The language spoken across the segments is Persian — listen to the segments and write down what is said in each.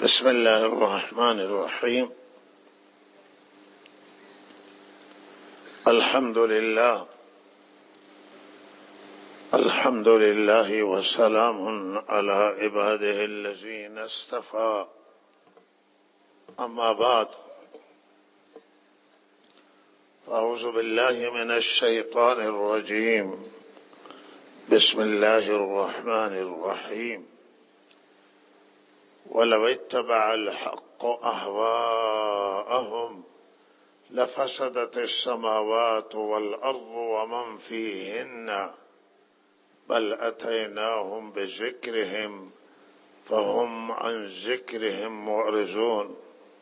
بسم الله الرحمن الرحيم. الحمد لله وسلام على عباده الذين اصطفى. أما بعد، أعوذ بالله من الشيطان الرجيم. بسم الله الرحمن الرحيم. ولو اتبع الحق أهواءهم لفسدت السماوات والأرض ومن فيهن بل أتيناهم بذكرهم فهم عن ذكرهم معرضون.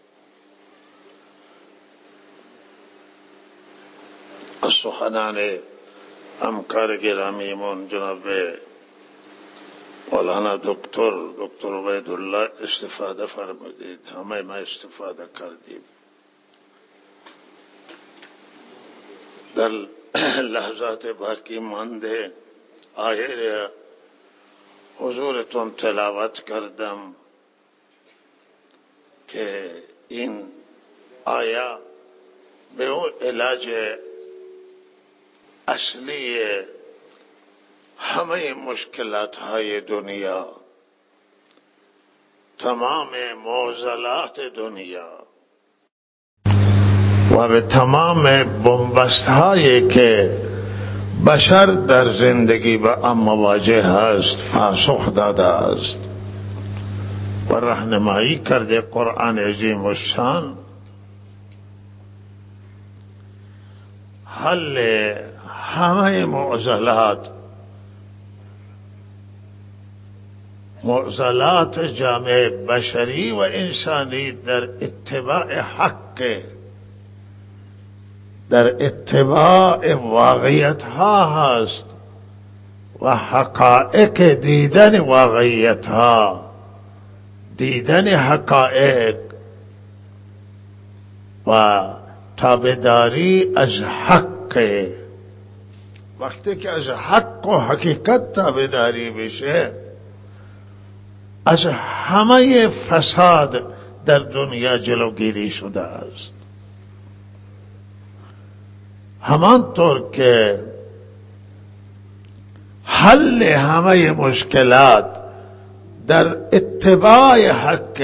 از سخنان همکار گرامیمون جناب مولانا دکتر عبیدالله استفاده فرمودید، همه ما استفاده کردیم. در لحظات باقی مانده آیه حضورتون تلاوت کردم که این آیه به اون علاج اصلی همه مشکلات های دنیا، تمام معضلات دنیا و به تمام بنبست هایی که بشر در زندگی با آن مواجه است پاسخ داده است و راهنمایی کرده قرآن عظیم الشان. حل همه معضلات جامعه بشری و انسانی در اتباع حق، در اتباع واقعیت ها هست و حقائق، دیدن واقعیت ها، دیدن حقائق و تابعداری از حق. وقتی که از حق و حقیقت تابعداری بشه، از همه فساد در دنیا جلوگیری شده است. همانطور که حل همه مشکلات در اتباع حق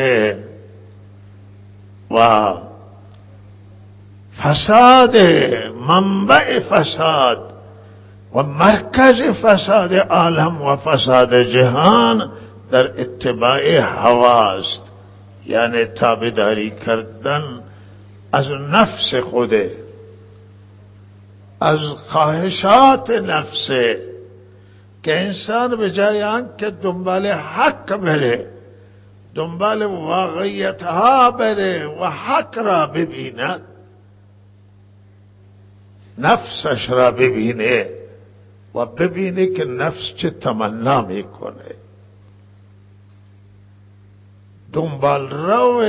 و فساد، منبع فساد و مرکز فساد عالم و فساد جهان در اتباع هواست، یعنی تابعداری کردن از نفس خوده، از خواهشات نفسه، که انسان به جای آنکه دنبال حق بره، دنبال واقعیت ها بره و حق را ببیند، نفسش را ببینه و ببینه که نفس چه تمنا میکنه، دنبال رو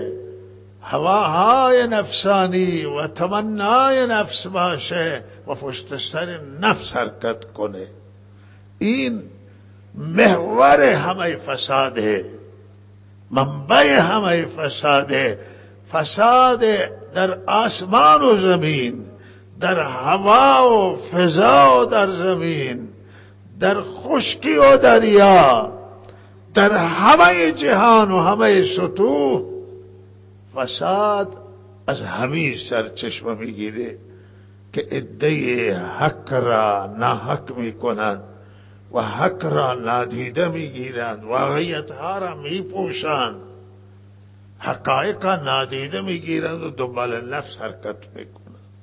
هواهای نفسانی و تمنای نفس باشه و پشت سر نفس حرکت کنه. این محور همه فساده، منبع همه فساده. فساد در آسمان و زمین، در هوا و فضا و در زمین، در خشکی و دریا، در همه جهان و همه سطوح فساد از همین سرچشمه میگیره که عده حق را ناحق میکنند و حق را نادیده میگیرند، واقعیت ها را میپوشند، حقایق را نادیده میگیرند و دنبال نفس حرکت میکنند.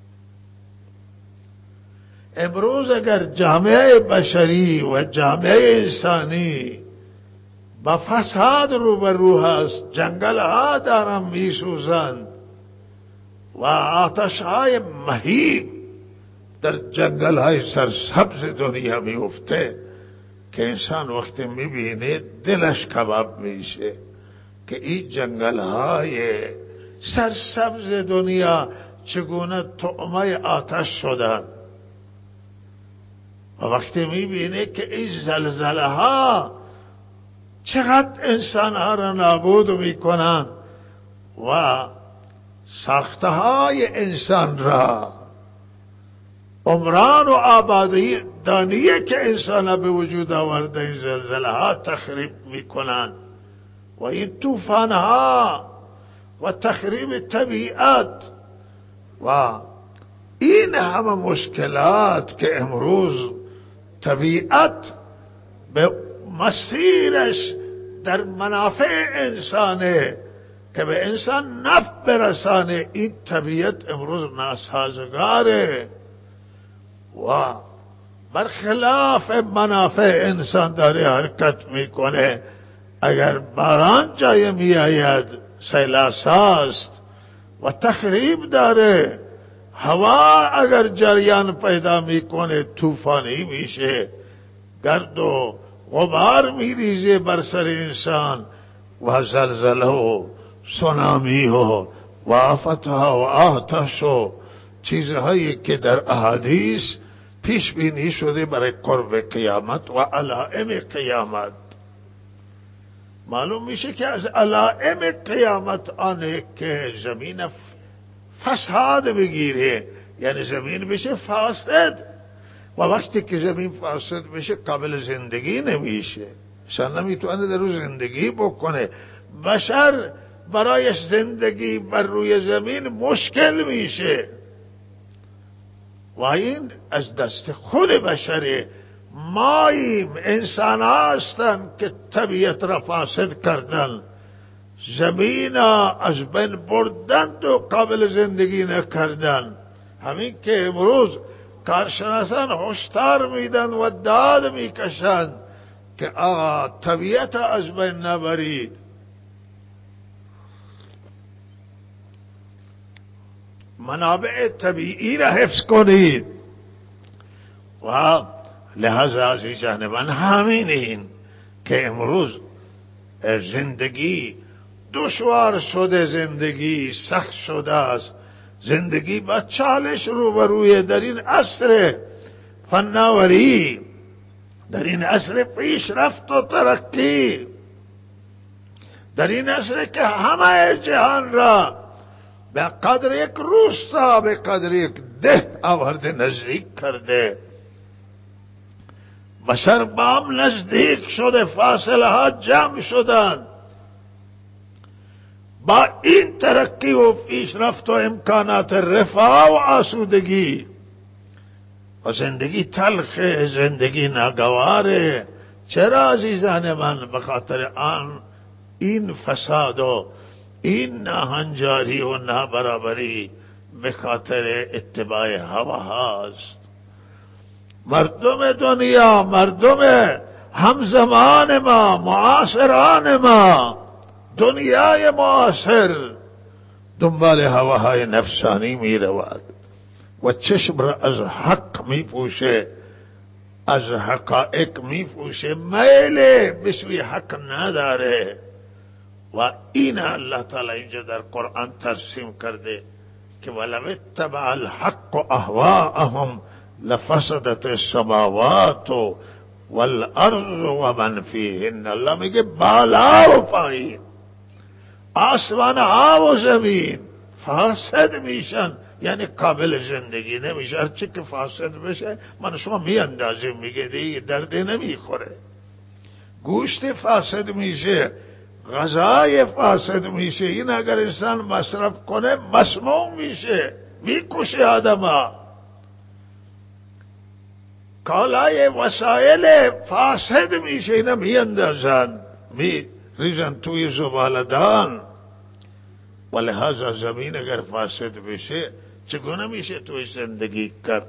امروز اگر جامعه بشری و جامعه انسانی با فساد روبرو هست، جنگل ها دارن میسوزند و آتش های مهیب در جنگل های سرسبز دنیا میفته، که انسان وقتی میبینه دلش کباب میشه که این جنگل های سرسبز دنیا چگونه طعمه آتش شدند. و وقتی میبینه که این زلزله ها چقدر انسانها را نابود میکنند و ساختهای انسان را، عمران و آبادی دانیه که انسان به وجود آورده این زلزله ها تخریب میکنند و این طوفان ها و تخریب طبیعت و این همه مشکلات که امروز طبیعت به مسیرش در منافع انسانه که به انسان نفع برسانه، این طبیعت امروز ناسازگاره و برخلاف منافع انسان داره حرکت میکنه. اگر باران جای میآید سیلاساست و تخریب داره، هوا اگر جریان پیدا میکنه طوفانی میشه، گرد و غبار میریزه بر سر انسان و زلزله و سونامی و آفتها و آتش و چیزهایی که در احادیث پیش بینی شده برای قرب قیامت و علائم قیامت. معلوم میشه که از علائم قیامت آنه که زمین فساد بگیره، یعنی زمین بشه فاسد و وقتی که زمین فاسد بشه قابل زندگی نمیشه، انسان نمیتونه در روز زندگی بکنه، بشر برایش زندگی بر روی زمین مشکل میشه و این از دست خود بشره. ماییم، انسان هستن که طبیعت را فاسد کردن، زمین از بین بردند و قابل زندگی نکردن. همین که امروز کارشناسان هشدار میدن و داد میکشند که آقا طبیعت از بین نبرید. منابع طبیعی را حفظ کنید و لحاظا عزیزان من همین این که امروز زندگی دشوار شده، زندگی سخت شده است، زندگی با چالش روبروی در این عصر فناوری، در این عصر پیشرفت و ترقی، در این عصر که همه جهان را به قدر یک روستا، به قدر یک ده آورده نزدیک کرده، بشر با هم نزدیک شده، فاصله ها جمع شدند. با این ترقی و پیشرفت و امکانات رفاه و آسودگی و زندگی تلخ، زندگی ناگواره. چرا عزیزان من؟ به خاطر این فساد و این ناهنجاری و نابرابری، به خاطر اتباع هوا هاست. مردم دنیا، مردم همزمان ما، معاصران ما، دنیای معاصر دنبال هواهای نفسانی می رود و چشم را از حق می پوشه، از حقائق می پوشه، میل به سوی حق نداره و این الله تعالی اینجا در قرآن ترسیم کرده که ولو اتبع الحق اهواءهم لفسدت السماوات والارض و من فیهن. الله میگه بالا و پایین، آسمان ها و زمین فاسد میشن، یعنی قابل زندگی نمیشه. هرچی که فاسد بشه من شما میاندازیم، میگه دیگه درد نمیخوره. گوشت فاسد میشه، غذای فاسد میشه، این اگر انسان مصرف کنه مسموم میشه، میکشه آدم. کالای وسایل فاسد میشه، اینا میاندازن، میریزن توی زباله‌دان. و لحاظا زمین اگر فاسد بشه چگونه میشه توی زندگی کرد؟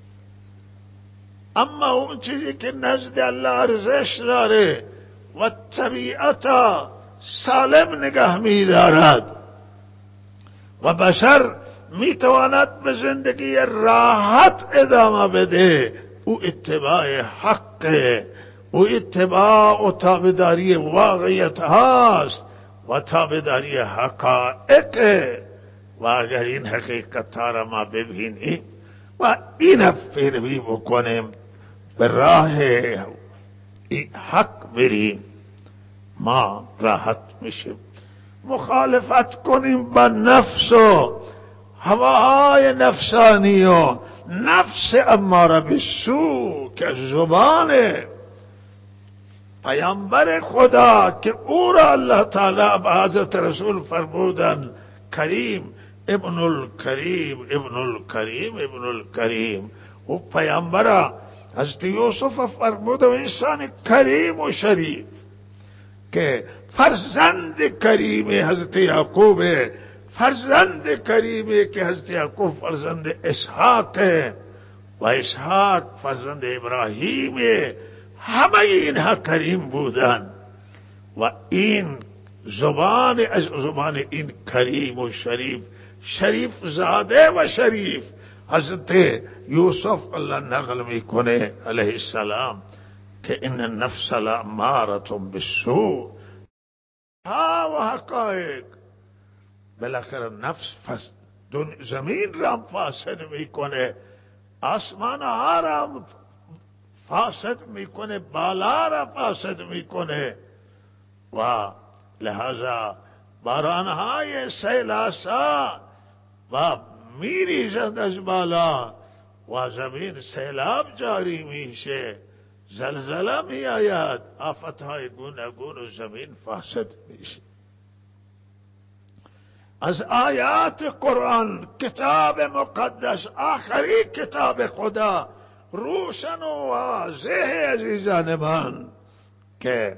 اما اون چیزی که نزد الله ارزش داره و طبیعت سالم نگه می‌دارد و بشر میتواند به زندگی راحت ادامه بده، او اتباع حق، او اتباع و تابعداری واقعیت هاست و تابعداری حقائق. و اگر این حقیقت ها را ما ببینیم و این پیروی بکنیم، به راه حق بریم، ما راحت میشیم. مخالفت کنیم با نفس و هواهای نفسانی و نفس اماره بالسوء که زبان پیامبر خدا که او را الله تعالی به حضرت رسول فرمودن کریم ابن الکریم ابن الکریم ابن الکریم. او پیامبر حضرت یوسف فرمود انسان کریم و شریف که فرزند کریم حضرت یعقوب، فرزند کریمی که حضرت یعقوب فرزند اسحاق و اسحاق فرزند ابراهیم، همه اینها کریم بودن و این زبان از زبان این کریم و شریف، شریف زاده و شریف حضرت یوسف الله نقل میکنه علیه السلام که ان النفس لاماره بالسوء. ها و حقایق بالاخره نفس زمین را فاسد میکنه، آسمان ها را فاسد میکنه، بالا را فاسد میکنه و لہذا بارانهای سیلاسا و میریزد از بالا و زمین سیلاب جاری میشه، زلزله می آید، آفتهای گوناگون و زمین فاسد میشه. از آیات قرآن کتاب مقدس آخری کتاب خدا روشن و واضح عزیزان من که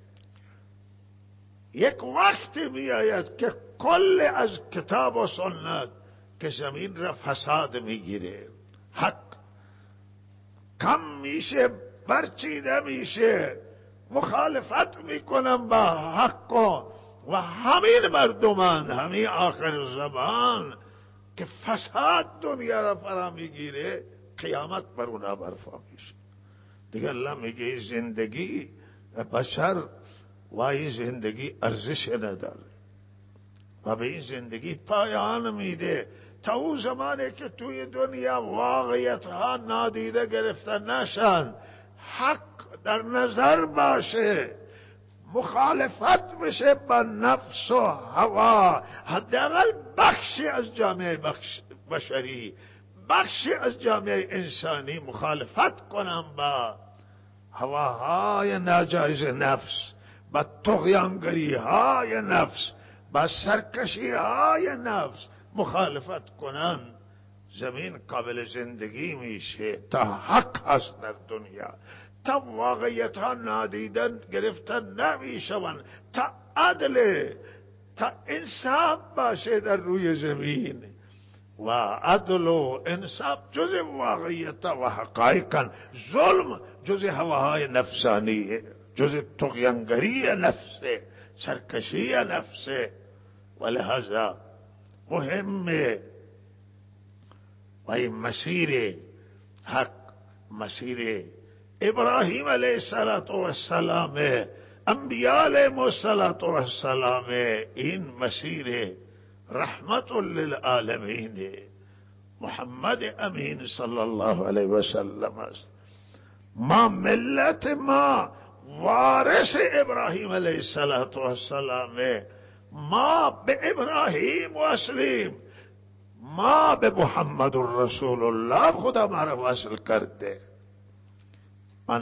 یک وقت می آید که کل از کتاب و سنت که زمین را فساد میگیره، حق کم میشه، برچیده میشه، مخالفت میکنم با حق و همین مردمان همین آخر زمان که فساد دنیا را فرا میگیره، قیامت بر اونا برپا میشه. دیگه الله میگه زندگی بشر و این زندگی ارزش نداره و به این زندگی پایان میده تا اون زمانی که توی دنیا واقعیت ها نادیده گرفته نشن، حق در نظر باشه، مخالفت بشه با نفس و هوا، حداقل بخشی از جامعه بشری، بخشی از جامعه انسانی مخالفت کنم با هواهای ناجایز نفس، با طغیانگری های نفس، با سرکشی های نفس مخالفت کنن، زمین قابل زندگی میشه تا حق هست در دنیا، تا واقعیت ها نادیدن گرفتن نمیشون، تا عدل، تا انصاف باشه در روی زمین و عدل و انصاف جز واقعیت و حقایقا، ظلم جز هواهای نفسانی، جز طغیانگری نفسه، سرکشی نفسه. ولهذا مهمه و این مسیر حق، مسیر ابراهیم علیه السلام، انبیاء علیهم السلام، این مسیر رحمت للعالمین محمد امین صلی الله علیه و سلم است. ما ملت ما وارث ابراهیم علیه السلام، ما به ابراهیم وصلیم، ما به محمد رسول الله خدا ما را وصل کرده. من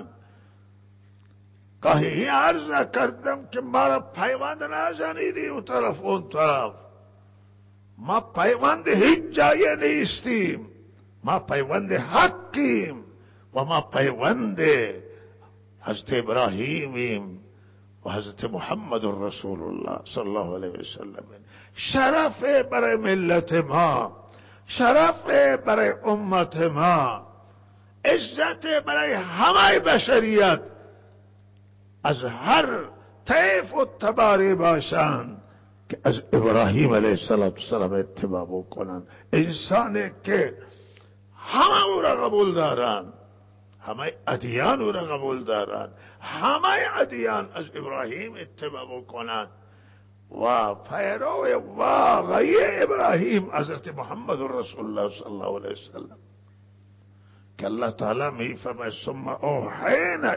گاهی عرض کردم که ما را پیوند نزنیدی اون طرف اون طرف، ما پیوند هیچ جای نیستیم، ما پیوند حقیم و ما پیوند حضرت ابراهیمیم و حضرت محمد رسول الله صلی الله علیه و سلم. شرف برای ملت ما، شرف برای امت ما، عزت برای همه بشریت، از هر طیف و تباری باشند که از ابراهیم علیه السلام اتباع بکنند. انسانی که همه او را قبول دارند، همه ادیان او را قبول دارند، همه ادیان از ابراهیم اتباع بکنند و پیرو واقعی ابراهیم حضرت محمد رسول الله صلی الله علیه وسلم. که الله تعالی میفرماید ثم اوحینا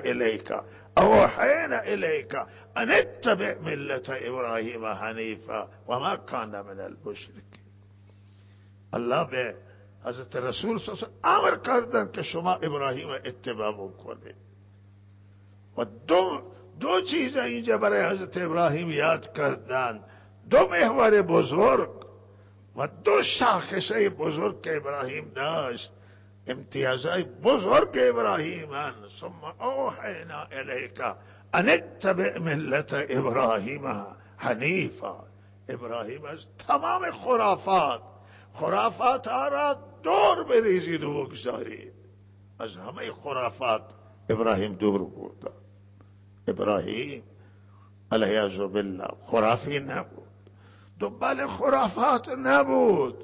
الیک ان اتبع ملت ابراهیم حنیفا و ما کان من المشرکین. الله به حضرت رسول صلی الله علیه و امر کردن که شما ابراهیم اتباع بکنید. و دو چیز اینجا برای حضرت ابراهیم یاد کردن، دو محور بزرگ و دو شاخصه بزرگ که ابراهیم داشت، امتیازهای بزرگ ابراهیمن. ثم اوحینا الیک ان اتبع ملت ابراهیم حنیفا. ابراهیم از تمام خرافات ها را دور بریزید و بگذارید. از همه خرافات ابراهیم دور بود. ابراهیم علیه بالله خرافی نبود، دنبال خرافات نبود.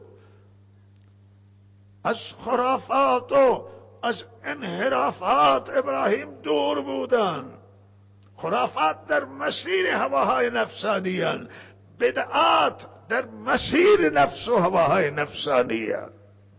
از خرافات و از انحرافات ابراهیم دور بودن. خرافات در مسیر هواهای نفسانیان، بدعات در مسیر نفس و هواهای نفسانیان.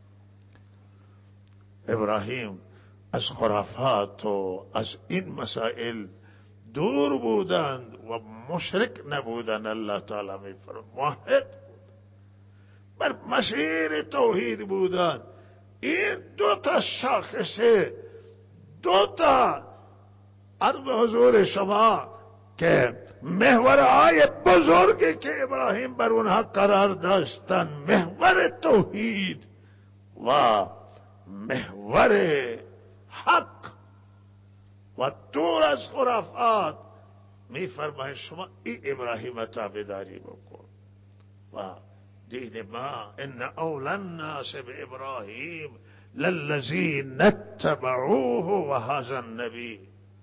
ابراهیم از خرافات و از این مسائل دور بودند و مشرک نبودند. الله تعالی میفرماید موحد بود، بر مسیر توحید بودند. این دو تا شاخصه، دو تا عرض حضور شما که محورهای بزرگی که ابراهیم بر اونها قرار داشتن، محور توحید و محور حق و دور از خرافات، میفرماید شما این ابراهیم تابعداری بکن. و دین ما ان اول الناس بابراهیم للذین اتبعوه و هذا النبی.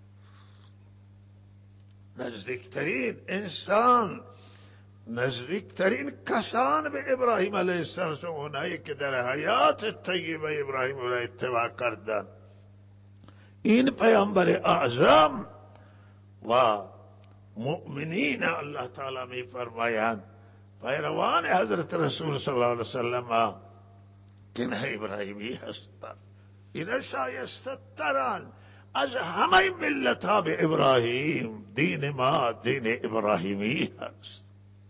نزدیکترین انسان، نزدیکترین کسان به ابراهیم علیه السلام اونایی که در حیات طیبه ابراهیم را اتباع کردند. این پیامبر اعظم و مؤمنین الله تعالی می فرمایند پیروان حضرت رسول صلی الله علیه وسلم که نه ابراهیمی هستند. اینا شایسته ترند از همه ملت ها به ابراهیم. دین ما دین ابراهیمی هست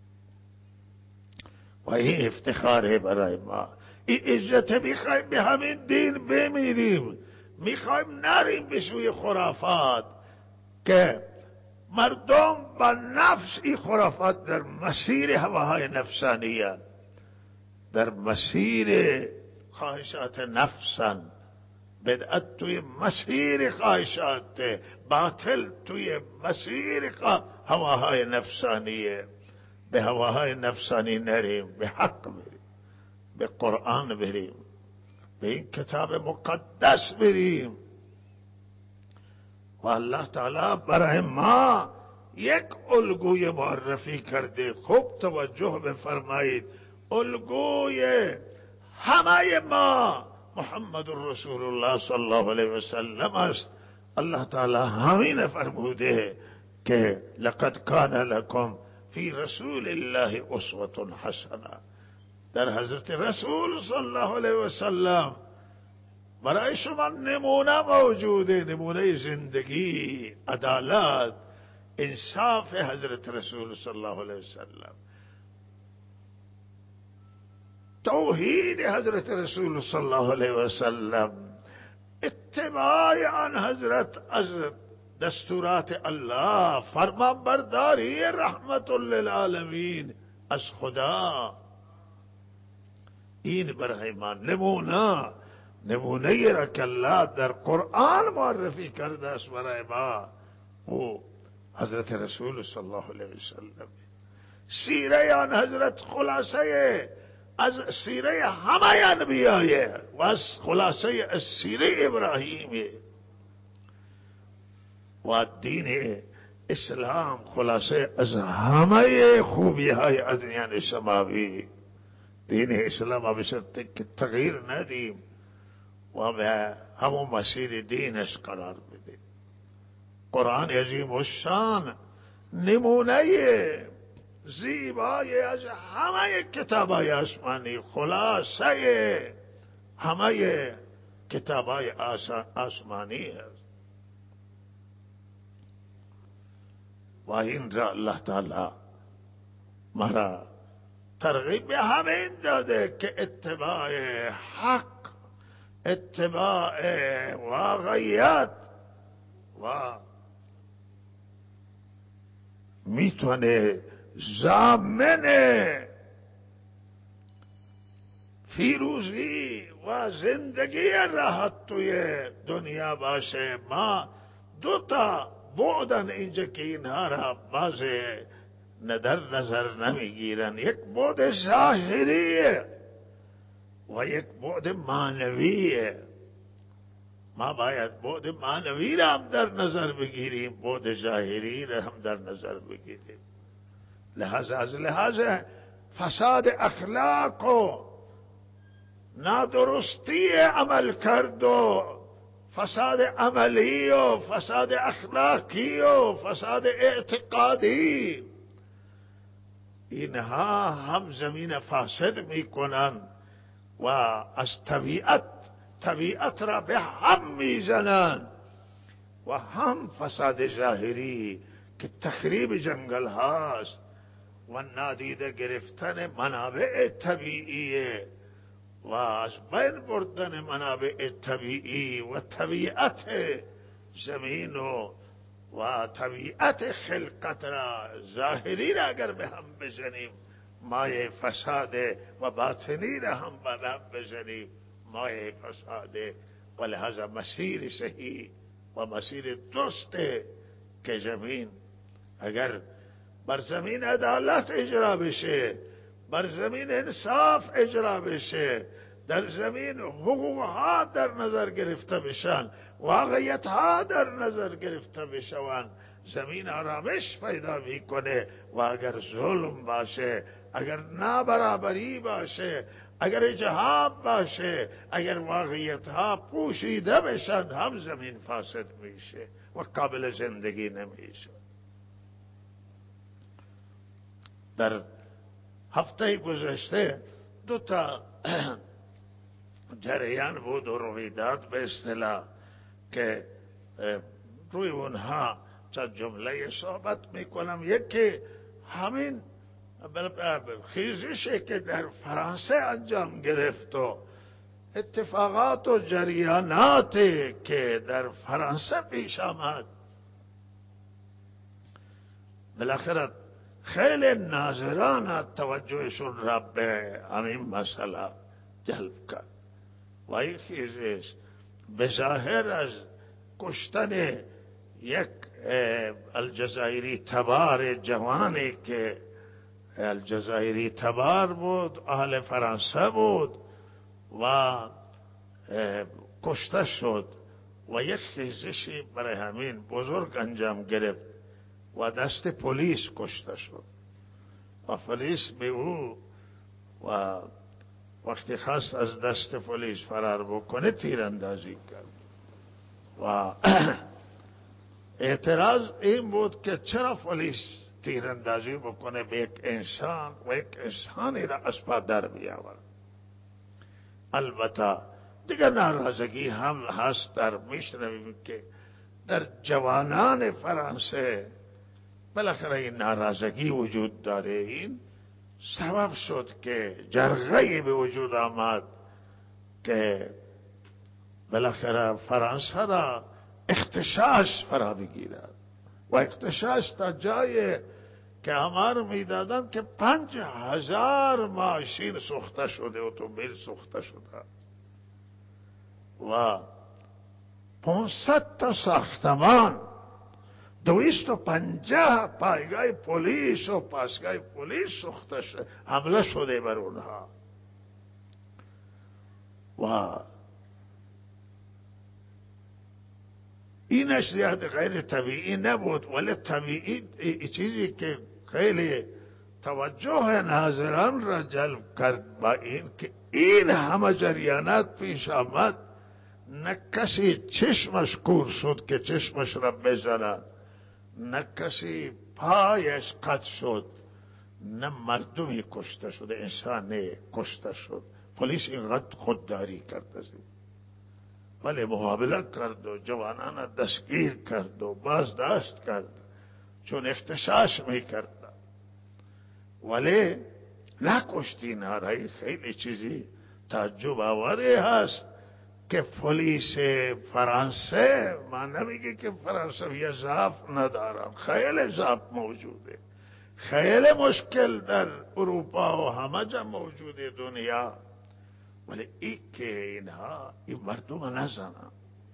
و این افتخاره برای ما. این عزت میخوایم به همین دین بمیریم، میخوایم نریم به سوی خرافات که مردم با نفس، این خرافات در مسیر هواهای نفسانیه، در مسیر خواهشات نفسن، بدعت توی مسیر خواهشات، باطل توی مسیر هواهای نفسانیه. به هواهای نفسانی نریم، به حق بریم، به قرآن بریم، به این کتاب مقدس بریم. و الله تعالی برای ما یک الگوی معرفی کرده. خوب توجه بفرمایید، الگوی همه ما محمد رسول الله صلی الله علیه و سلم است. الله تعالی همین فرموده که لقد کان لکم فی رسول الله اسوة حسنه. در حضرت رسول صلی الله علیه و سلم برای شما نمونه موجوده، نمونه زندگی، عدالت، انصاف حضرت رسول صلی الله علیه و سلم، توحید حضرت رسول صلی الله علیه و سلم، اتباع آن حضرت از دستورات الله، فرمان برداری رحمت للعالمین از خدا. این برای ما نمونه را که الله در قرآن معرفی کرده است برای ما، او حضرت رسول صلی الله علیه و سلم. سیره آن حضرت خلاصه از سیره همه انبیایه و از خلاصه از سیره ابراهیمی. و دین اسلام خلاصه از همه خوبی های ادیان سماوی. دین اسلام به شرط که تغییر ندیم و به همون مسیر دینش قرار بدیم. قرآن عظیم الشان نمونه زیبای از همه کتابای آسمانی، خلاصه همه کتابای آسمانی است و این را الله تعالی مرا ترغیب به همین داده که اتباع حق، اتباع واقعیت و میتونه ضامن پیروزی و زندگی راحت توی دنیا باشه. ما دوتا بعدن اینجا که اینها را باز در نظر نمیگیرن، یک بعد ظاهریه و یک بعد معنویه. ما باید بعد معنوی را هم در نظر بگیریم، بعد ظاهری را هم در نظر بگیریم. لحاظ از لحاظ فساد اخلاق و نادرستی عمل کرد و فساد عملی و فساد اخلاقی و فساد اعتقادی، اینها هم زمین فاسد میکنن و از طبیعت را به هم میزنن و هم فساد ظاهری که تخریب جنگل هاست و نادیده گرفتن منابع طبیعیه و از بین بردن منابع طبیعی و طبیعت زمین و طبیعت خلقت را ظاهری را اگر به هم بزنیم، مایه فساد و باطنی را هم به هم بزنیم، مایه فساده. و لحاظا مسیر صحیح و مسیر درسته که زمین اگر بر زمین عدالت اجرا بشه، بر زمین انصاف اجرا بشه، در زمین حقوقها در نظر گرفته بشن، واقعیتها در نظر گرفته بشوند، زمین آرامش پیدا میکنه. و اگر ظلم باشه، اگر نابرابری باشه، اگر اجحاف باشه، اگر واقعیتها پوشیده بشن، هم زمین فاسد میشه و قابل زندگی نمیشه. در هفته گذشته دو تا جریان بود و رویداد به اصطلاح که روی اونها چند جمله صحبت میکنم. یکی همین خیزشی که در فرانسه انجام گرفت و اتفاقات و جریاناتی که در فرانسه پیش آمد، بالاخره خیلی ناظران توجهشون را به همین مسئله جلب کرد و این خیزش به ظاهر از کشتن یک الجزایری تبار جوانی که الجزایری تبار بود، اهل فرانسه بود و کشته شد و یک خیزشی برای همین بزرگ انجام گرفت و دست پلیس کشته شد و پلیس به او و وقتی خواست از دست پلیس فرار بکنه تیراندازی کرد و اعتراض این بود که چرا پلیس تیراندازی بکنه به یک انسان و یک انسانی را از پا در بیاورد. البته دیگر ناراضگی هم هست، در میشنویم که در جوانان فرانسه بالاخره این ناراضگی وجود داره. این سبب شد که جرقه‌ای به وجود آمد که بالاخره فرانسه را اغتشاش فرا بگیرد و اغتشاش تا جای که آمار میدادند که 5000 ماشین سوخته شده، اتومبیل سوخته شده و 500 تا ساختمان، 250 پایگاه پلیس و پاسگاه پلیس سوخته شده، حمله شده بر اونها و اینش زیاد غیر طبیعی نبود، ولی طبیعی چیزی که خیلی توجه ناظران را جلب کرد با این که این همه جریانات پیش آمد، نه کسی چشمش کور شد که چشمش را بزند، نه کسی پایش قطع شد، نه مردمی کشته شده، انسانی کشته شد. پلیس اینقدر خودداری کرد از این ولی مقابله کرد و جوانان دستگیر کرد و بازداشت کرد چون اختشاش میکرد، ولی نکشتی. نارایی خیلی چیزی تعجب آوری هست که پلیس فرانسه، من نمیگه که فرانسوی ضعف ندارن، خیلی ضعف موجوده، خیلی مشکل در اروپا و همه جا موجوده دنیا، ولی ای که اینها این مردم نزنن،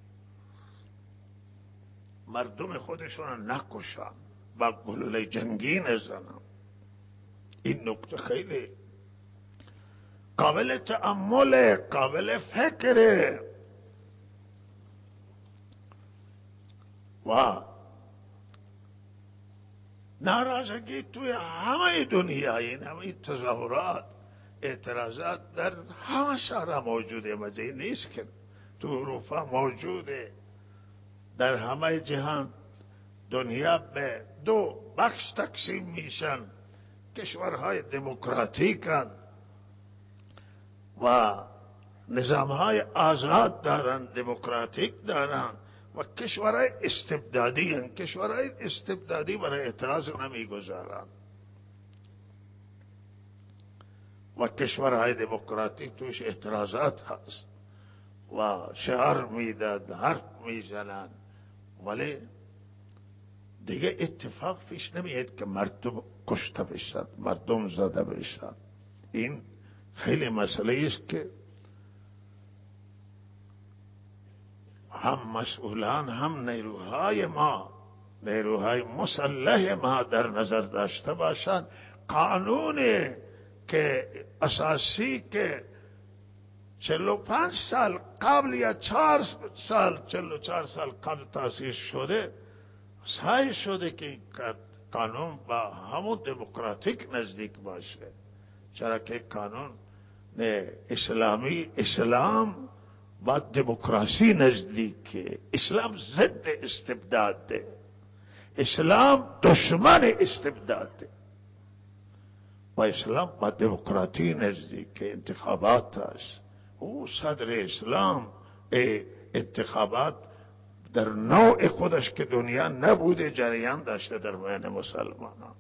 مردم خودشون نکشن، با گلوله جنگی نزنن. این نکته خیلی قابل تأمل، قابل فکره. و ناراضگی توی همه دنیا، این همه تظاهرات، اعتراضات در همه شهرها موجوده، مجید نیست که تو اروپا موجوده، در همه جهان. دنیا به دو بخش تقسیم میشن، کشورهای دموکراتیکن و نظامهای آزاد دارن، دموکراتیک دارن، و کشورهای استبدادی هن. کشورهای استبدادی برای اعتراض نمیگذارن و کشورهای دموکراتیک توش اعتراضات هست و شعار میداد، حرف میزنن، ولی دیگه اتفاق پیش نمیاد که مردم کشته بشن، مردم زده بشن. این خیلی مسئله است که هم مسئولان هم نیروهای ما، نیروهای مسلح ما در نظر داشته باشند. قانون که اساسی که 45 سال قبل یا 4 سال 44 سال قبل تأسیس شده، سعی شده که قانون با همون دموکراتیک نزدیک باشه، چرا که قانون اسلامی، اسلام با دموکراسی نزدیکه. اسلام ضد استبداده، اسلام دشمن استبداده و اسلام با دموکراسی نزدیکه. انتخابات است، او صدر اسلام انتخابات در نوع خودش که دنیا نبوده جریان داشته در بین مسلمانان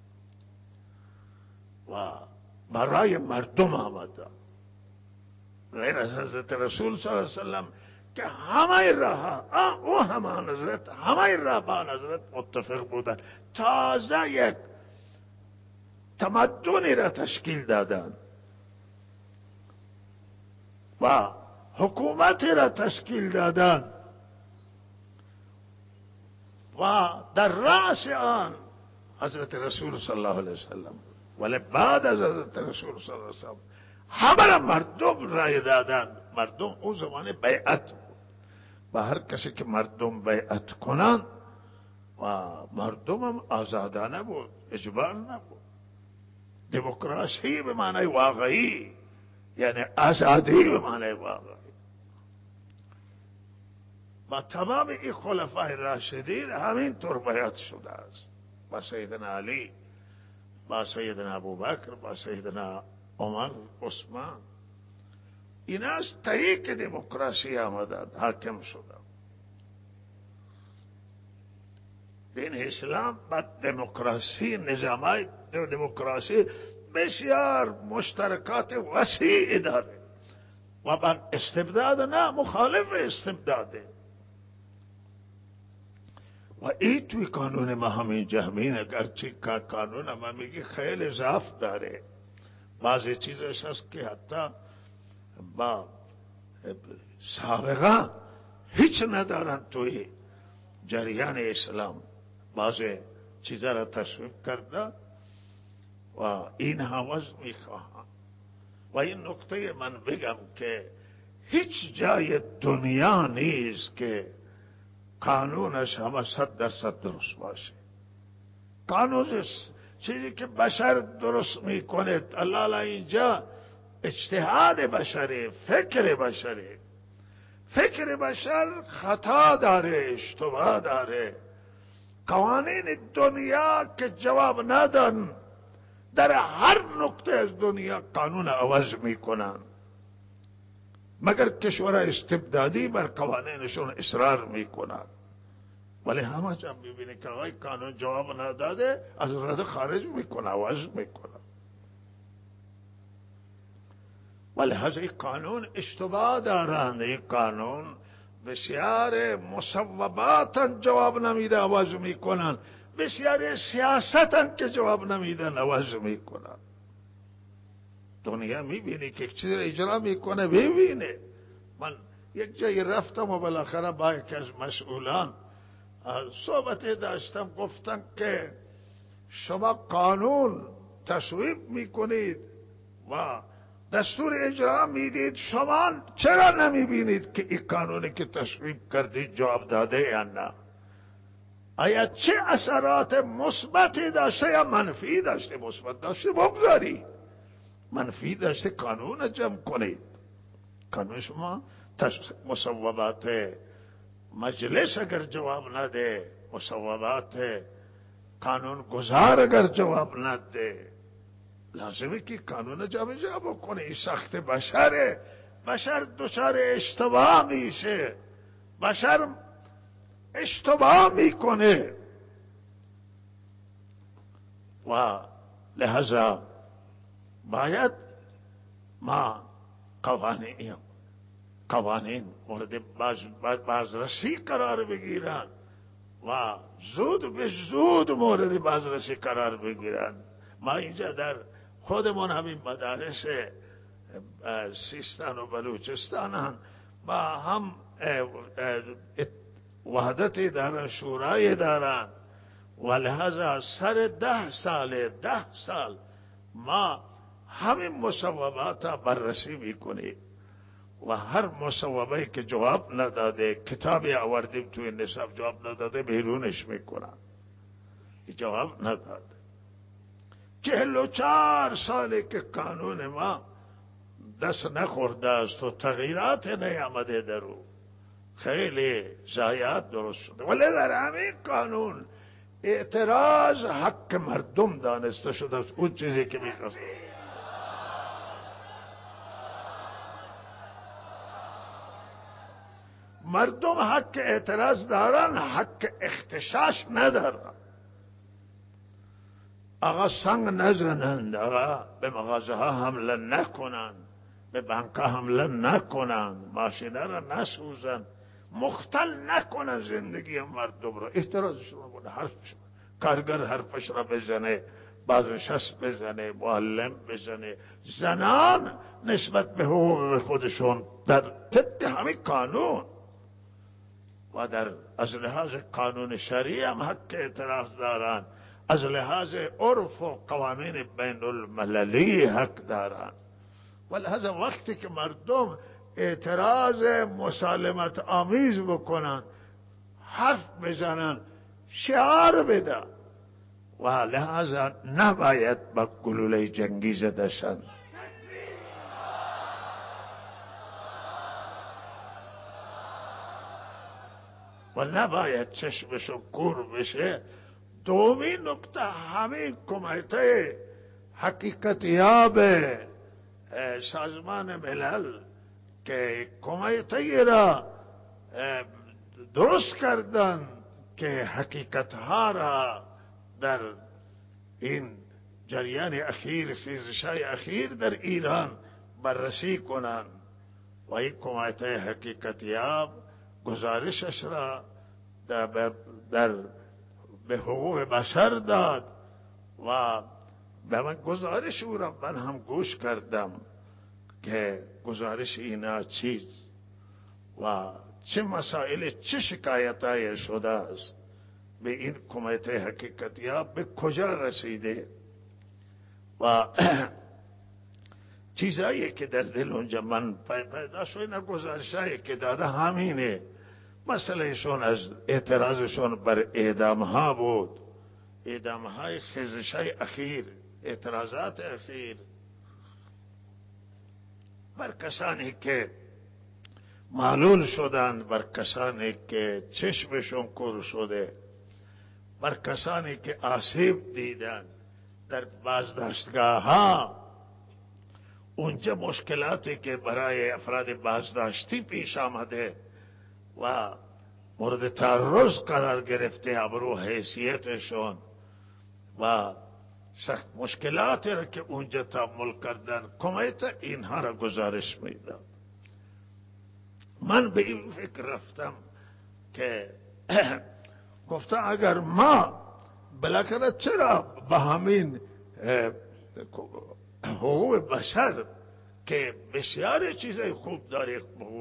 و برای مردم آمده، غیر از حضرت رسول صلی الله علیه وسلم که همه راه او همان حضرت، همه راه با حضرت متفق بودن، تازه یک تمدنی را تشکیل دادن و حکومتی را تشکیل دادن و در رأس آن حضرت رسول صلی الله علیه وسلم. ولی بعد از حضرت رسول صلی الله علیه وسلم همه مردم رای دادن. مردم اون زمان بیعت بود، و هر کسی که مردم بیعت کنند و مردم هم آزادانه بود، اجبار نبود. دموکراسی به معنی واقعی، یعنی آزادی به معنی واقعی. با تمام این خلفای راشدین همین طور بیعت شده است، با سیدنا علی، با سیدنا ابوبکر، با سیدنا عمر، عثمان. این از طریق دموکراسی آمدند، حاکم شدند. دین اسلام با دموکراسی، نظامای دموکراسی بسیار مشترکات وسیع داره و بر استبداد نه، مخالف استبداده. و این توی قانون ما همین جهمین، اگرچه قانون ما میگه خیلی ضعف داره، بعضی چیزش هست که حتی با سابقه هیچ ندارن توی جریان اسلام، بعضی چیزا را تصویب کرده و این حوض میخواهن. و این نکته من بگم که هیچ جای دنیا نیست که قانونش همه 100% درست باشه. قانون چیزی که بشر درست میکنه، الله اینجا اجتهاد بشره، فکر بشره. فکر بشر خطا داره، اشتباه داره. قوانین دنیا که جواب ندن، در هر نقطه از دنیا قانون عوض میکنن. مگر کشور استبدادی بر قوانینشون اصرار میکنند. ولی همه جا میبینی که آقای قانون جواب نداده از رده خارج میکنه، عوض میکنه. ولی هذا این قانون اشتباه دارند. این قانون بسیار مصوباتن جواب نمیده، عوض میکنن. بسیار سیاستن که جواب نمیدن، عوض میکنن. دنیا میبینی که چیزی را اجرا میکنه. ببینه من یک جایی رفتم و بالاخره با یکی از مسئولان صحبت داشتم، گفتن که شما قانون تصویب میکنید و دستور اجرا میدید، شما چرا نمیبینید که این قانونی که تصویب کردید جواب داده یا نه؟ آیا چه اثرات مثبتی داشته یا منفی داشته؟ مثبت داشته بگذاری، منفی داشته قانون جمع کنید. قانون شما مصوبات مجلس اگر جواب نده، مصوبات قانون گذار اگر جواب نده، لازمه که قانون جابجا بکنه. این سخت بشره. بشر دچار اشتباه میشه، بشر اشتباه میکنه و لحظا باید ما قوانین مورد بازرسی قرار بگیرن و زود به زود مورد بازرسی قرار بگیرن. ما اینجا در خودمون همین مدارس سیستان و بلوچستان هم با هم وحدت دارن، شورای دارن و لحظا سر 10 سال ما همین مصوبات بررسی میکنیم و هر مصوبه که جواب نداده، کتابی آوردیم توی نصاب جواب نداده، بیرونش میکنن. جواب نداده. 44 ساله که قانون ما دست نخورده است و تغییرات نیامده درو، خیلی ضایعات درست شده. ولی در همین قانون اعتراض حق مردم دانسته شده است. اون چیزی که میخواست مردم حق اعتراض دارن، حق اختشاش ندارن. آقا سنگ نزنند، آقا به مغازه ها حمله نکنند، به بانک ها حمله نکنند، ماشینه را نسوزند، مختل نکنند زندگی مردم را. اعتراضشون رو بوده، حرفشون، کارگر حرفش را بزنه، بازنشست بزنه، معلم بزنه، زنان نسبت به حقوق خودشون در طبق همین قانون و در از لحاظ قانون شرعی هم حق اعتراض دارن، از لحاظ عرف و قوانین بین المللی حق دارن. ولهذا وقتی که مردم اعتراض مسالمت آمیز بکنن، حرف بزنن، شعار بدن، و لحاظا نباید با گلوله جنگی زده شن. و نباید چشمشون کور بشه. دومین نکته، همین کمیته حقیقتیاب سازمان ملل که کمیته را درست کردن که حقیقتها را در این جریان اخیر، خیزش‌های اخیر در ایران بررسی کنند و این کمیته حقیقتیاب گزارشش را به حقوق بشر داد و به من گزارش او را من هم گوش کردم که گزارش اینا چیز و چه مسائل، چه شکایتای شده است به این کمیته حقیقتیاب، به کجا رسیده و چیزایی که در دل اونجا من پیدا شد. اینا گزارشایی که داده همینه. مسئلهشون از اعتراضشون بر اعدام ها بود، اعدام های خیزش های اخیر، اعتراضات اخیر بر کسانی که معلول شدند، بر کسانی که چشمشون کور شده، بر کسانی که آسیب دیدند در بازداشتگاه ها اونجا مشکلاتی که برای افراد بازداشتی پیش آمده و مورد تعرض قرار گرفته ابرو حیثیتشون و سخت مشکلاتی را که اونجا تحمل کردن، کمیته اینها را گزارش میداد. من به این فکر رفتم که گفتم اگر ما بالاخره چرا به همین حقوق بشر که بسیار چیزای خوب داره،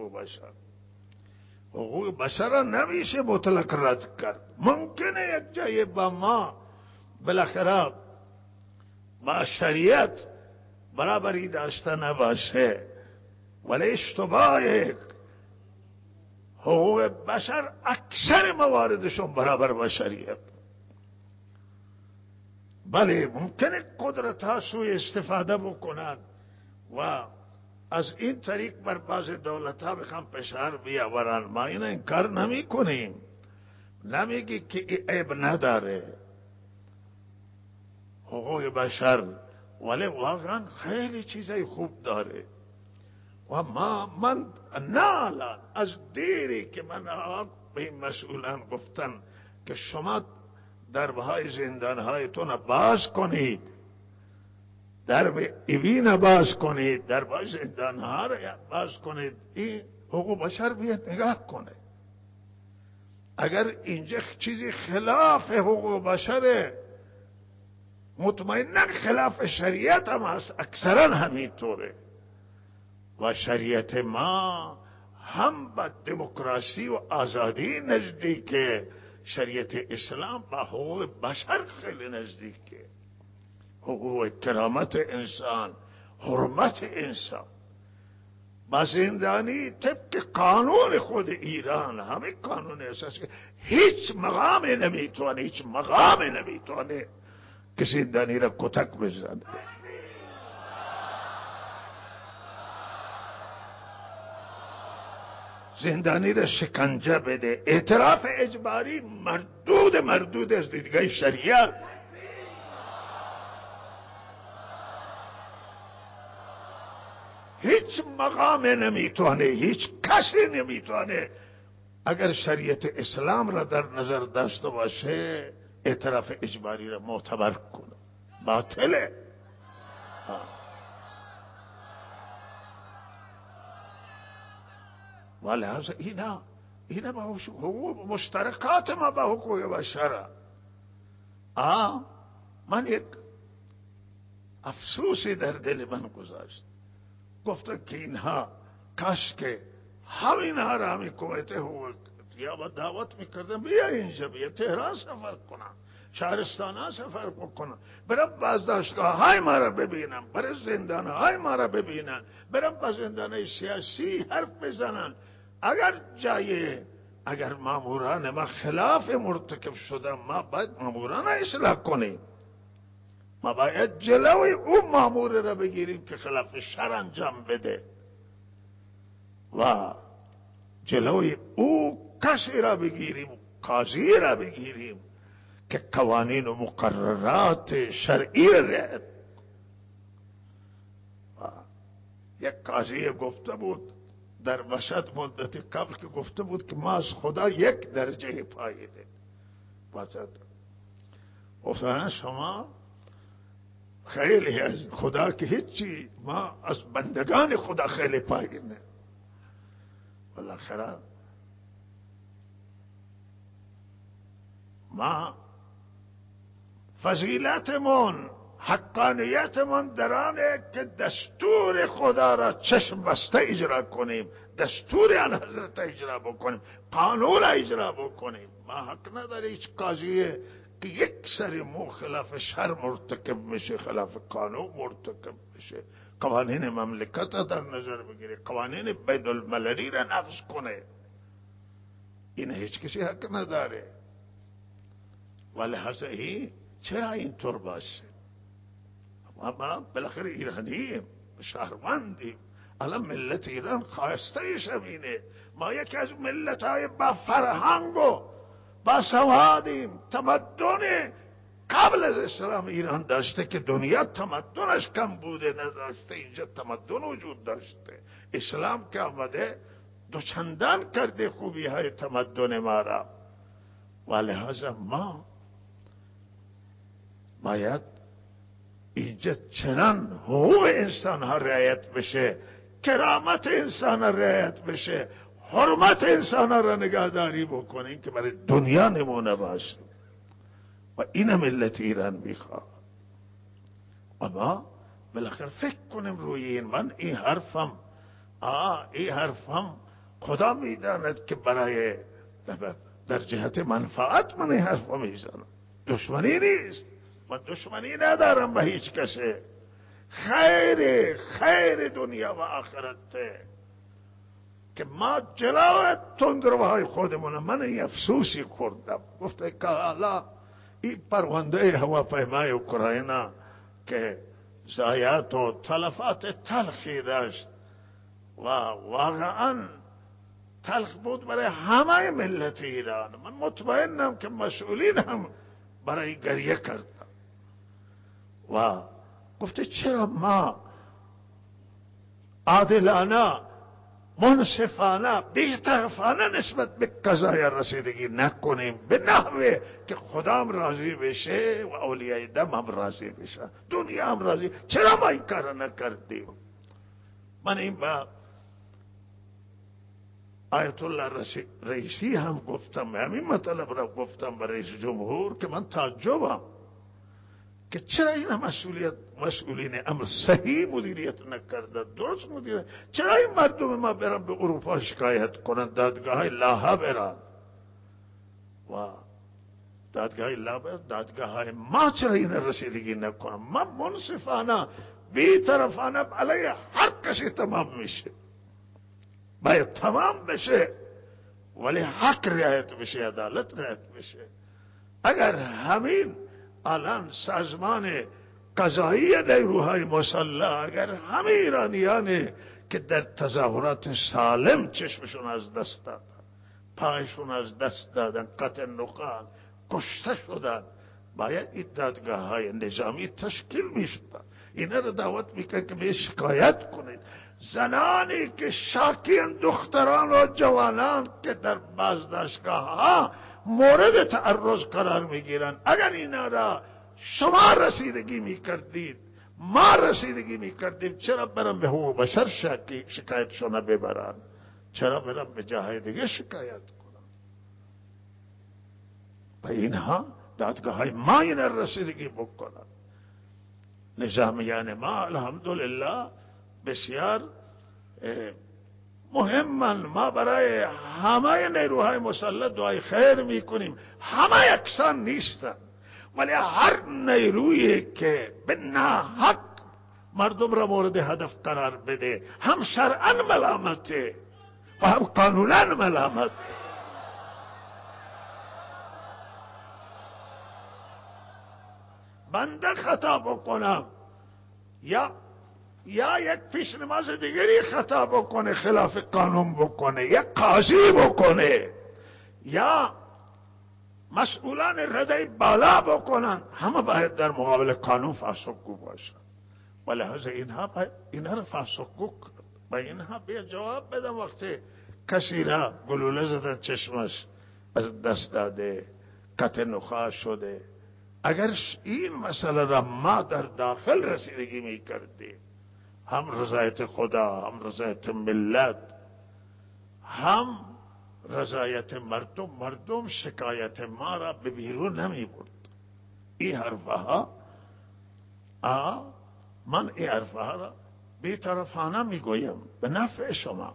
حقوق بشر را نمیشه مطلق رد کرد. ممکنه یک جایی با ما بالاخره با شریعت برابری داشته نباشه، ولی اشتباه حقوق بشر اکثر مواردشون برابر با شریعت. بله ممکنه قدرت ها سوء استفاده بکنن و از این طریق بر بعض دولت ها بخوام فشار بیاورن. ما این انکار نمی کنیم، نمیگی که عیب نداره حقوق بشر، ولی واقعا خیلی چیزای خوب داره. و من نه الان از دیری که من به این مسئولان گفتن که شما دربهای زندانهایتون باز کنید، درب ایوین باز کنید، دربهای زندانها را باز کنید، این حقوق بشر بیاد نگاه کنه. اگر اینجا چیزی خلاف حقوق بشره، مطمئنا خلاف شریعت هم هست، اکثرا همینطوره. و شریعت ما هم به دموکراسی و آزادی نزدیکه، شریعت اسلام با حقوق بشر خیلی نزدیکه. حقوق کرامت انسان، حرمت انسان. با زندانی طبق قانون خود ایران، همه قانون اساسی، هیچ مقام نمیتونه که زندانی را کتک بزنه. زندانی را شکنجه بده. اعتراف اجباری مردود از دیدگاه شریعت. هیچ مقام نمیتونه، هیچ کسی نمیتونه اگر شریعت اسلام را در نظر داشته باشه اعتراف اجباری را معتبر کنه. باطله. ولهذا اینا با حقوق مشترکات ما با حقوق بشر. من یک افسوسی در دل من گذاشت، گفتن که اینها کاش که همینها را همین کمیته حقوق یا با دعوت میکردن بیا اینجا، بیا تهران سفر کنن، شهرستان ها سفر بکنن، برم بازداشتگاه های ما را ببینن، برم زندان های ما را ببینن، برم با زندان های سیاسی حرف بزنن. اگر ماموران ما خلاف مرتکب شدن، ما باید ماموران اصلاح کنیم. ما باید جلوی اون مامور را بگیریم که خلاف شر انجام بده و جلوی او کسی را بگیریم، قاضی را بگیریم که قوانین و مقررات شرعی را رعایت. یک قاضی گفته بود در مشهد مدت قبل که گفته بود که ما از خدا 1 درجه پایینه. گفتن شما خیلی از خدا که هیچی، ما از بندگان خدا خیلی پایینه. بالاخره ما فضیلتمون، حقانیتمون در آنه که دستور خدا را چشم بسته اجرا کنیم، دستور آن حضرت اجرا بکنیم، قانون اجرا بکنیم. ما حق نداره هیچ قاضیه که یک سری مو خلاف شر مرتکب میشه، خلاف قانون مرتکب میشه، قوانین مملکت را در نظر بگیره، قوانین بین المللی را نقض کنه. این هیچ کسی حق نداره. ولهذا چرا اینطور باشه؟ ما بالاخره ایرانیم، شهروندیم. الان ملت ایران خواسته شمینه. ما یکی از ملت های با فرهنگ و با سوادیم، تمدن قبل از اسلام ایران داشته که دنیا تمدنش کم بوده نداشته، اینجا تمدن وجود داشته. اسلام که آمده دوچندان کرده خوبی های تمدن ما را، و لحاظا ما باید اینجا چنان حقوق انسان ها رعایت بشه، کرامت انسان ها رعایت بشه، حرمت انسان ها را نگهداری بکنیم که برای دنیا نمونه باشه. و این ملت ایران میخواد. اما بالاخره فکر کنیم روی این. من این حرفم خدا میداند که برای در جهت منفعت من این حرفم میزنم، دشمنی نیست. من دشمنی ندارم به هیچ کسی. خیر دنیا و آخرته که ما جلوی تندروهای خودمون. من این افسوسی کردم، گفته که حالا این پرونده هواپیمای اوکراین که ضایعات و تلفات تلخی داشت و واقعا تلخ بود برای همه ملت ایران، من مطمئنم که مسئولین هم برای گریه کردن. و گفته چرا ما عادلانه، منصفانه، بی‌طرفانه نسبت به قضایا رسیدگی نکنیم به نحوی که خدام راضی بشه و اولیای دم هم راضی بشه، دنیا هم راضی. چرا ما این کار نکردیم؟ من این با آیت الله رئیسی هم گفتم، همین مطلب را گفتم به رئیس جمهور که من تعجبم که چرا این مسئولین امر صحیح مدیریت نکرده، درست مدیریت. چرا این مردم ما برن به اروپا شکایت کنن، دادگاه های لاها برن و دادگاه های ما چرا این رسیدگی نکنن؟ ما منصفانه بی‌طرفانه علیه هر کسی تمام میشه، باید تمام بشه، ولی حق رعایت بشه، عدالت رعایت بشه. اگر همین الان سازمان قضایی نیروهای مسلح، اگر همه ایرانیانی که در تظاهرات سالم چشمشون از دست دادن، پایشون از دست دادن، قطع نخان، کشته شدن، باید این دادگاه های نظامی تشکیل می شدن. اینا رو دعوت میکنن که به شکایت کنید. زنانی که شاکین، دختران و جوانان که در بازداشتگاه ها مورد تعرض قرار میگیرن، اگر اینا را شما رسیدگی میکردید، ما رسیدگی میکردیم، چرا برم به حقوق بشر شکایتشون ببرن؟ چرا برم به جاهای دیگه شکایت کنم؟ و اینها دادگاه های ما این رسیدگی بکنن. نظامیان ما الحمدلله بسیار مهمن. ما برای همه نیروهای مسلح دعای خیر میکنیم. همه یکسان نیستن، ولی هر نیرویی که به ناحق مردم را مورد هدف قرار بده، هم شرعاً ملامته و هم قانوناً ملامت. بنده خطا بکنم یا یک پیشنماز دیگری خطا بکنه، خلاف قانون بکنه، یا قاضی بکنه، یا مسئولان رده بالا بکنن، همه باید در مقابل قانون فاسقگو باشن. و لحاظ اینها را فاسقگو کنن و اینها بیا جواب بدن وقتی کسی را گلوله زدن، چشمش از دست داده، قطع نخاع شده. اگر این مسئله را ما در داخل رسیدگی می کردیم، هم رضایت خدا، هم رضایت ملت، هم رضایت مردم شکایت ما را به بیرون نمی برد. این حرفها من این حرفها را بی‌طرفانه می گویم به نفع شما.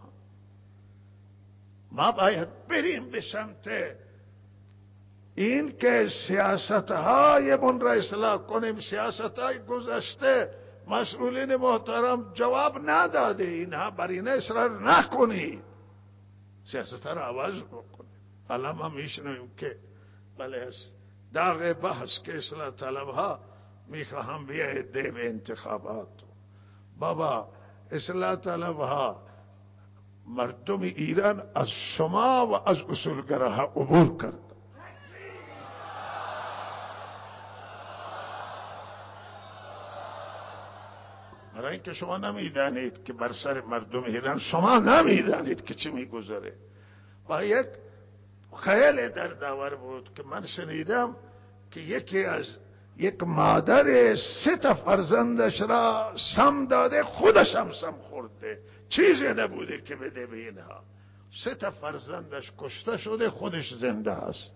ما باید بریم به سمت این که سیاستهای من را اصلاح کنیم. سیاستهای گذشته مسئولین محترم جواب نداده، اینها بر این اصرار نکنید، سیاستها را عوض بکنید. حالا ما میشنویم که بله داغ بحث که اصلاح طلبها میخواهم بیاید به انتخابات. بابا اصلاح طلبها مردم ایران از شما و از اصولگراها عبور کرد. برای اینکه شما نمیدانید که بر سر مردم ایران شما نمیدانید که چی میگذره. و یک خیال دردآور بود که من شنیدم که یکی از یک مادر 3 فرزندش را سم داده، خودش هم سم خورده، چیزی نبوده که بده به اینها. 3 فرزندش کشته شده، خودش زنده است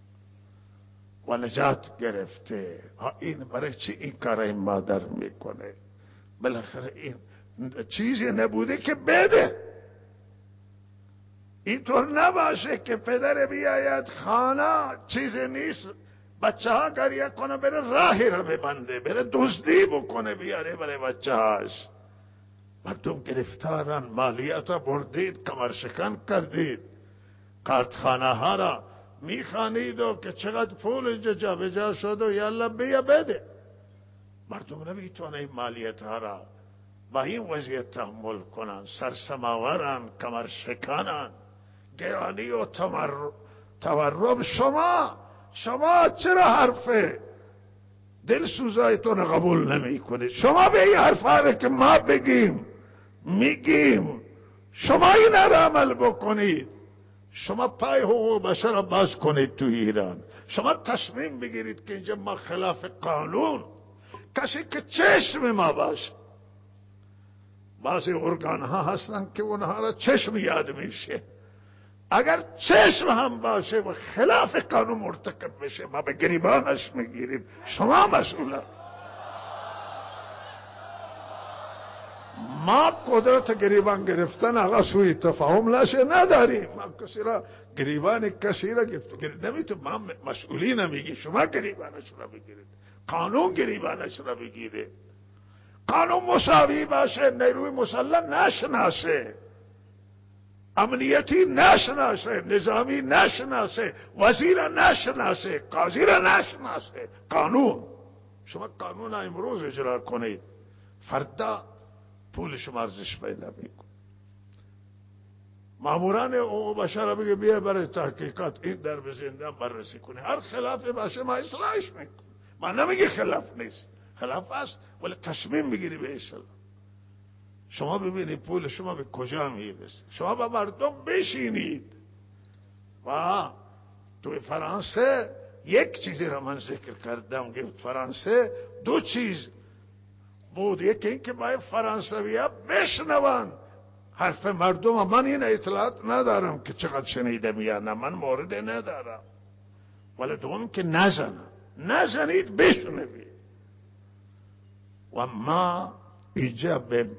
و نجات گرفته. این برای چی این کار این مادر میکنه؟ بالاخره این چیزی نبوده که بده. اینطور نباشه که پدر بیاید خانه چیزی نیست، بچه ها گریه کنه، بره راهی را ببنده، بره دزدی بکنه بیاره برای بچه هاش. مردم گرفتارن، مالیات بردید، کمرشکن کردید، کارتخانه ها را میخوانید و که چقدر پول جا به جا شد و یالا بیا بده. مردم نمیتونه این مالیات ها را با این وضعیت تحمل کنن، سرسماورن، کمرشکنن، گرانی و تورم. شما چرا حرف دلسوزایتون قبول نمی کنید؟ شما به این حرفا که ما میگیم شما این را عمل بکنید. شما پای حقوق بشر را باز کنید تو ایران. شما تصمیم بگیرید که اینجا ما خلاف قانون، کسی که چشم ما باشه. بعضی ارگان ها هستن که اونها را چشم یاد میشه. اگر چشم هم باشه و خلاف قانون مرتکب بشه، ما به گریبانش میگیریم. شما مسئولن. ما قدرت گریبان گرفتن آقا سوی تفاهم نشه نداریم. ما کسی را گریبان کسی را نمیتون. ما مسئولی نمیگی، شما گریبانش را بگیرید. قانون گریبانش را بگیره. قانون مساوی باشه، نیروی مسلح نشناسه، امنیتی نشناسه، نظامی نشناسه، وزیر نشناسه، قاضی را نشناسه. قانون. شما قانون امروز اجرا کنید، فردا پول شما ارزش پیدا میکنه. ماموران حقوق بشر بگه بیا برای تحقیقات این در به زندان بررسی کنه، هر خلاف باشه ما اصلاحش میکنه. ما نمیگه خلاف نیست، خلاف است، ولی تصمیم بگیری به اصلاح. شما ببینید پول شما به کجا میرسه. شما با مردم بشینید. و تو فرانسه یک چیزی را من ذکر کردم که فرانسه 2 چیز بود. یکی این که باید فرانسوی ها بشنون حرف مردم. من این اطلاعات ندارم که چقدر شنیدم یا نه، من مورد ندارم. ولی دوم که نزنید بشنوید. و ما اینجا به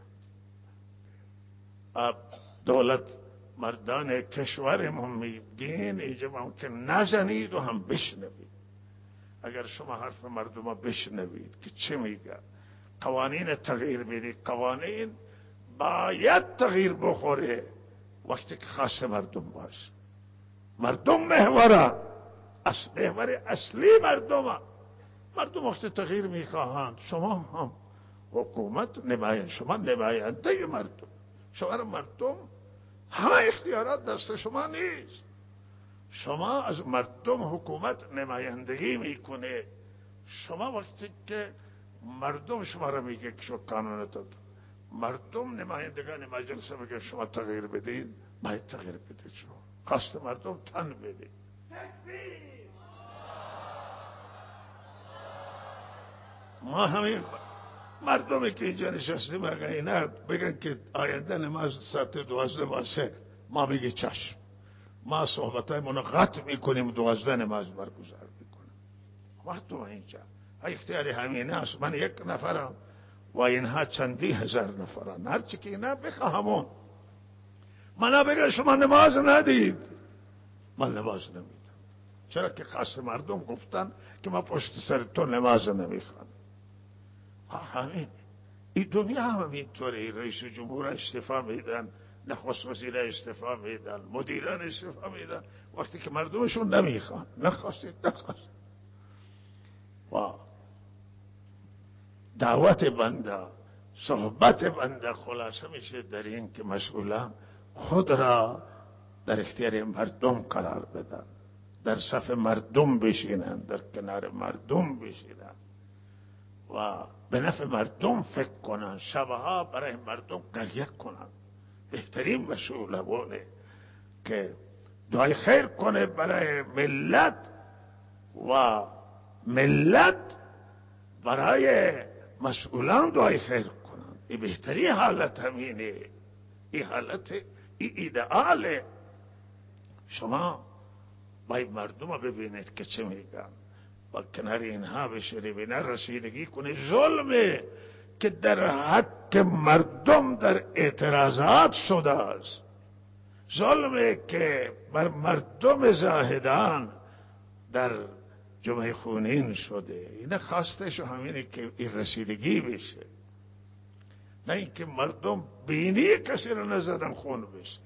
دولت مردان کشورمون میگین اینجا ممکن نزنید و هم بشنوید. اگر شما حرف مردم بشنوید که چه میگن، قوانین تغییر بدید. قوانین باید تغییر بخوره وقتی که خاص مردم باشه. مردم محور اصلی مردم وقتی تغییر میخواهند، شما هم حکومت شما نماینده مردم. شما مردم همه اختیارات دست شما نیست. شما از مردم حکومت نمایندگی میکنه. شما وقتی که مردم شما را میگه که شما قانون داد، مردم نمایندگان مجلس میگه شما تغییر بدید، باید تغییر بدید. شما خواست مردم تن بدید. ما همین مردمی که اینجا نشستیم اگر اینا بگن که آینده نماز ساعت 12 باشه، ما میگه چشم. ما صحبتای منو قطع میکنیم، 12 نماز برگزار میکنیم. مردم اینجا اختیاری همین است. من 1 نفرم و اینها چندی هزار نفرن. هرچی که اینا بخواهمون من بگه شما نماز ندید، من نماز نمیدم. چرا که خاص مردم گفتن که ما پشت سر تو نماز نمیخوام. همین این دنیا هم اینطوره. رئیس جمهور استعفا میدن، نخست وزیر استعفا میدن، مدیران استعفا میدن وقتی که مردمشون نمیخوان. نخواستید. و دعوت بنده، صحبت بنده خلاصه میشه در این که مسئولان خود را در اختیار مردم قرار بدن، در صف مردم بشینن، در کنار مردم بشینن و به نفع مردم فکر کنن، شبها برای مردم گریه کنن. بهترین مسئولونه که دعای خیر کنه برای ملت و ملت برای مسئولان دعای خیر کنن. این بهترین حالت همینه، این حالت ایدئاله. شما باید مردم رو ببینید که چه میگن و کنار اینها بشری بینه رسیدگی کنه. ظلمه که در حق مردم در اعتراضات شده است، ظلمه که بر مردم زاهدان در جمعه خونین شده. این خواستش همینه که این رسیدگی بشه، نه اینکه مردم بینی کسی رو نزدن خون بشه.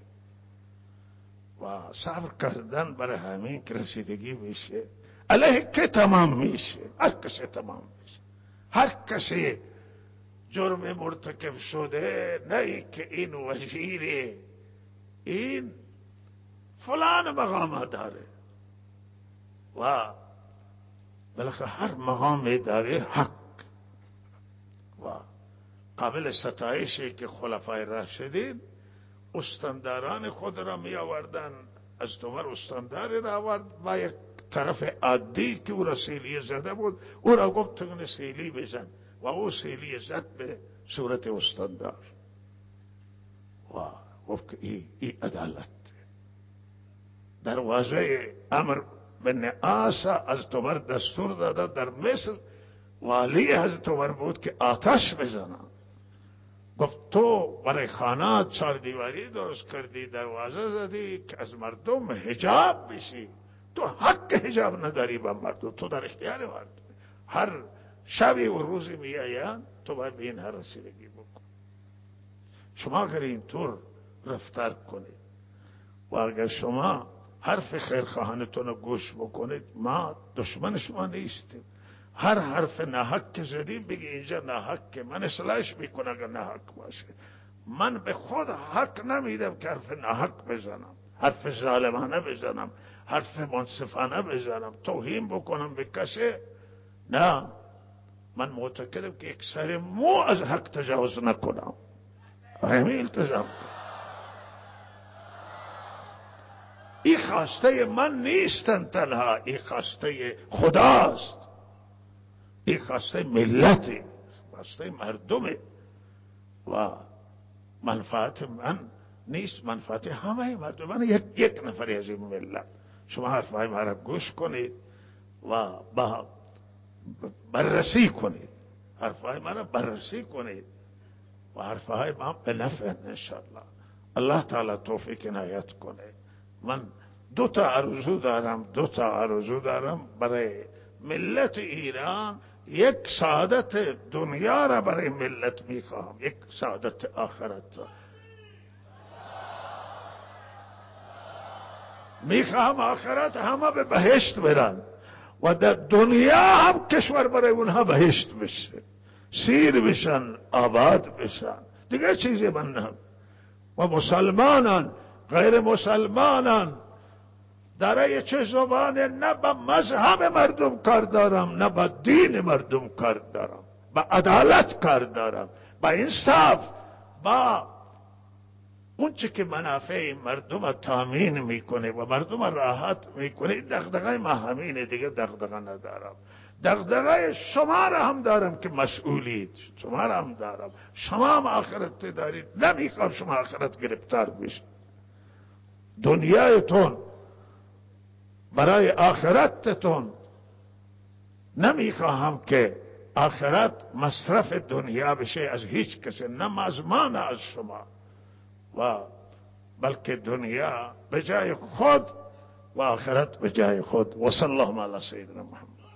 و صبر کردن برای همین که رسیدگی میشه. علیه که تمام میشه؟ هر کسی تمام میشه. هر کسی جرم مرتکب شده، نه ای که این وزیر، این فلان مقام داره و بالاخره هر مقام داره حق و قابل ستایشه که خلفای راشدین استانداران خود را می آوردن. از عمر استانداری را آورد با یک طرف عادی که او را سیلی زده بود، او را گفت تگن سیلی بزن و او سیلی زد به صورت استاندار و گفت که ای عدالت. دروازه امر بن عاص از عمر دستور داده در مصر والی حضرت عمر بود که آتش بزنن. گفت تو برای خانه چار دیواری درست کردی، دروازه زدی که از مردم حجاب بشی. تو حق حجاب نداری با مردم، تو در اختیار مردم. هر شبی و روزی می آیند تو باید به اینها رسیدگی بکن. شما اگر اینطور رفتار کنید و اگر شما حرف خیرخواهانتون رو گوش بکنید، ما دشمن شما نیستیم. هر حرف ناحق که زدیم بگی اینجا ناحق که من اصلاحش میکنم اگر ناحق باشه. من به خود حق نمیدم که حرف ناحق بزنم، حرف ظالمانه بزنم، حرف منصفانه بزنم، توهین بکنم به کسی. نه، من معتقدم که یک سر مو از حق تجاوز نکنم، همین التزام کنم. این خواسته من نیستن تنها، این خواسته خداست، این خواسته ملته، خواسته مردمه و منفعت من نیست، منفعت همه مردم. من یک نفری از این ملت. شما حرفهای ما را گوش کنید و بررسی کنید، حرفهای ما را بررسی کنید و حرفهای ما به نفع انشاءالله. الله تعالی توفیق عنایت کنه. من دو تا آرزو دارم برای ملت ایران. یک سعادت دنیا را برای ملت میخواهم، یک سعادت آخرت را میخواهم. آخرت همه به بهشت برن و در دنیا هم کشور برای اونها بهشت بشه، سیر بشن، آباد بشن. دیگه چیزی من نه. و مسلمانان غیر مسلمانان در چه زبانه، نه با مذهب مردم کار دارم، نه با دین مردم کار دارم، با عدالت کار دارم، با انصاف، با اون چه که منافع مردم تامین میکنه و مردم راحت میکنه. دغدغه ما همینه، دیگه دغدغه ندارم. دغدغه شما را هم دارم که مسئولید، شما را هم دارم. شما هم آخرت دارید، نمیخوام شما آخرت گرفتار بشید. دنیایتون برای آخرتتون نمیخواهم که آخرت مصرف دنیا بشه از هیچ کسی، نه مزمان از شما، و بلکه دنیا به جای خود و آخرت به جای خود. و صلی الله علی سیدنا محمد.